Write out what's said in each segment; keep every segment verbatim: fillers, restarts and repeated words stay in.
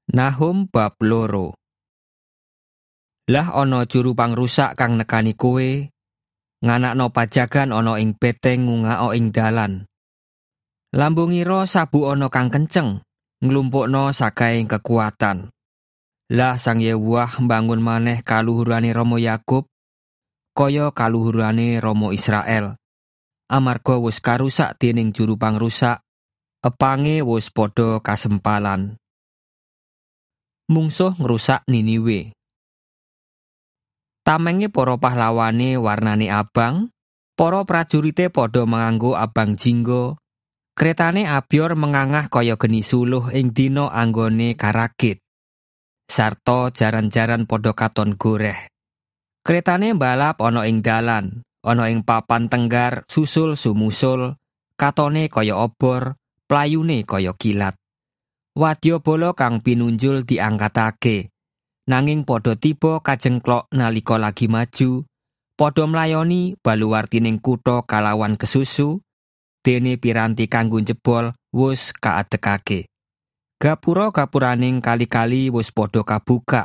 Nahum bab loro. Lah ana juru pangrusak kang nekani kowe, nganakno pajagan ana ing beteng ngungak ing dalan. Lambungira sabu ana kang kenceng, nglumpukno sakaing kekuatan. Lah Sang Yewah mbangun maneh kaluhurane Rama Yakub, kaya kaluhurane Rama Israel. Amarga wis karusak dening juru pangrusak, epange wis padha kasempalan. Mungsuh ngrusak Niniwe. Tamenge para pahlawane warnane abang, para prajurite padha manganggo abang jingga, kretane Abior mengangah kaya geni suluh ing dina anggone karakit. Sarta jaran-jaran padha katon goreh. Kretane mbalap ana ing dalan, ana ing papan tenggar susul sumusul, katone kaya obor, playune kaya kilat. Wadya bala kang pinunjul diangkatake, nanging padha tiba kajengklok nalika lagi maju, padha mlayoni baluwartining kutha kalawan kesusu, dene piranti kanggo jebol wis kaadekake. Gapura-gapuraning kali-kali wis padha kabukak,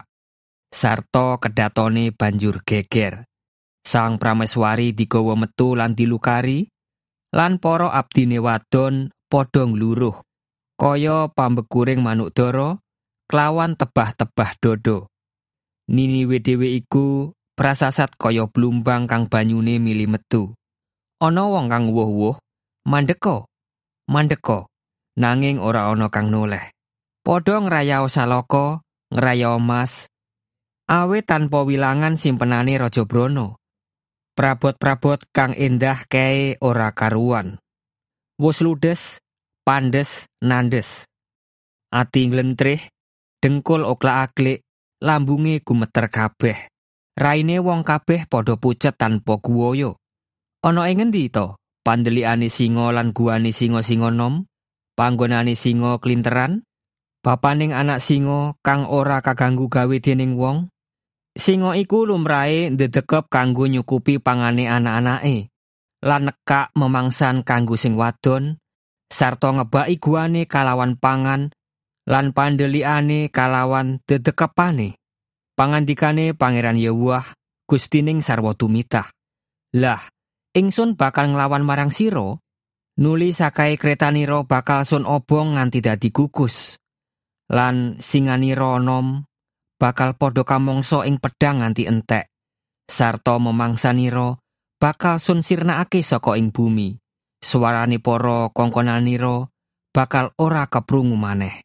sarta kedatone banjur geger. Sang prameswari digawa metu lan dilukari, lan para abdine wadon padha ngluruh, kaya pambekuring manuk dara, klawan tebah-tebah dodo. Niniwe dhewe iku prasasat kaya blumbang kang banyune mili metu. Ana wong kang wuh-wuh, mandeka, mandeka, nanging ora ana kang noleh. Padha ngrayao salaka, ngrayao emas, awit tanpa wilangan simpenane Raja Brana. Prabot-prabot kang endah kae ora karuan. Wus ludes, pandes, nandes. Ati nglentrih, dengkul oklak-aklik, lambunge gumeter kabeh. Raine wong kabeh padha pucet tanpa guwaya. Ana ing ngendi to pandelikane singa lan guwane singa-singa nom, panggonane singa klinteran, bapaning anak singa kang ora kaganggu gawe dening wong? Singa iku lumrahe ndedekep kanggo nyukupi pangane anak-anake, lan nekak memangsan kanggo sing wadon, sarta ngebaki guwane kalawan pangan, lan pandelikane kalawan dedekepane. Pangandikane Pangeran Yewah, Gustining sarwa tumitah. Lah, ingsun bakal nglawan marang sira, nuli sakae kretanira bakal sun obong nganti dadi kukus. Lan singanira nom bakal padha kamangsa ing pedhang nganti entek. Sarta memangsanira bakal sun sirnakake saka ing bumi. Suarane para kongkonanira bakal ora keprungu maneh.